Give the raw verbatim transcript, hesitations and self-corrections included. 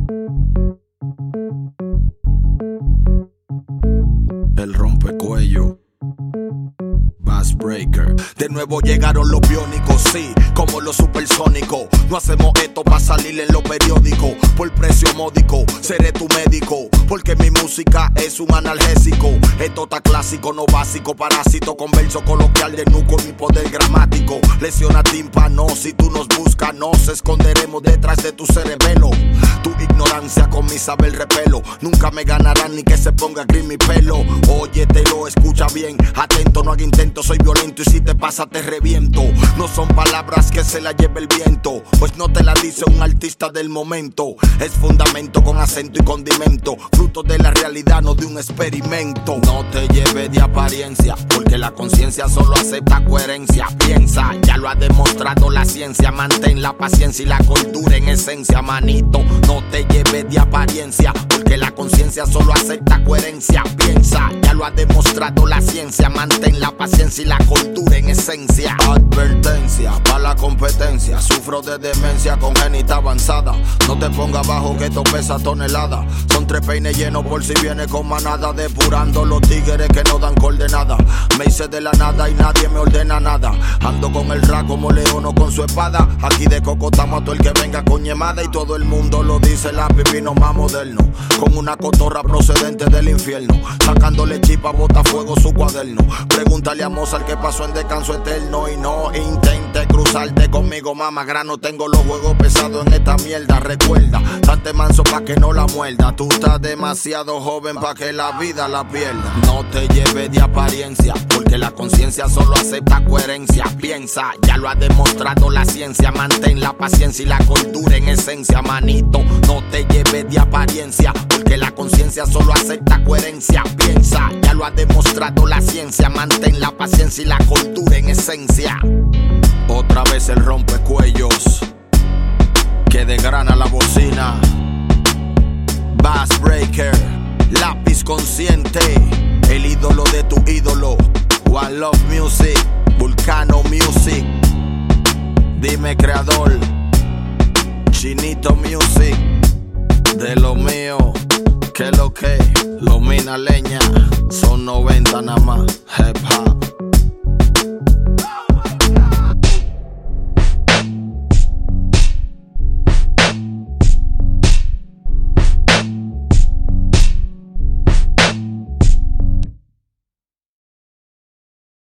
El rompecuello, Bass Breaker. De nuevo llegaron los biónicos, sí, como los supersónicos. No hacemos esto para salir en los periódicos. Por precio módico, seré tu médico, porque mi música es un analgésico. Esto está clásico, no básico. Parásito con verso coloquial de nuco y mi poder gramático. Lesiona tímpano, si tú nos buscas, nos esconderemos detrás de tu cerebelo. Tu ignorancia con mi saber repelo. Nunca me ganarán ni que se ponga gris mi pelo. Óyetelo, escucha bien, atento, no haga intento. Soy violento y si te pasa te reviento. No son palabras que se la lleve el viento, pues no te la dice un artista del momento. Es fundamento con acento y condimento, fruto de la realidad, no de un experimento. No te lleves de apariencia, porque la conciencia solo acepta coherencia. Piensa, ya lo ha demostrado la ciencia. Mantén la paciencia y la cordura en esencia, manito. No te lleves de apariencia, porque la conciencia solo acepta coherencia. Piensa, ya lo ha demostrado la ciencia. Mantén la paciencia y la cordura en esencia. Advertencia, para la competencia. Sufro de demencia congénita avanzada. No te pongas bajo que esto pesa tonelada. Son tres peines llenos por si viene con manada. Depurando los tigres que no dan coordenada. Me hice de la nada y nadie me ordena nada. Ando con el ra como león o con su espada. Aquí de cocotamos a todo el que venga con ñemada. Y todo el mundo lo dice, la pipino más moderno. Con una cotorra procedente del infierno. Sacándole chipa, bota fuego su cuaderno. Pregúntale a Mozart qué pasó en descanso eterno. Y no intente cruzarte conmigo, mamá grano. Tengo los juegos pesados en esta mierda. Recuerda, date manso pa' que no la muerda. Tú estás demasiado joven pa' que la vida la pierda. No te lleves de apariencia, porque la conciencia solo acepta coherencia. Piensa, ya lo ha demostrado la ciencia. Mantén la paciencia y la cordura en esencia, manito. No te lleves de apariencia, porque la conciencia solo acepta coherencia. Piensa, ya lo ha demostrado la ciencia. Mantén la paciencia y la cordura en esencia. Otra vez el rompecuellos que desgrana la bocina. Bass Breaker, lápiz consciente, el ídolo de tu ídolo. One Love Music, Vulcano Music. Dime creador, Chinito Music. De lo mío, que lo que, lo mina leña. Son noventa nada más, hip hop.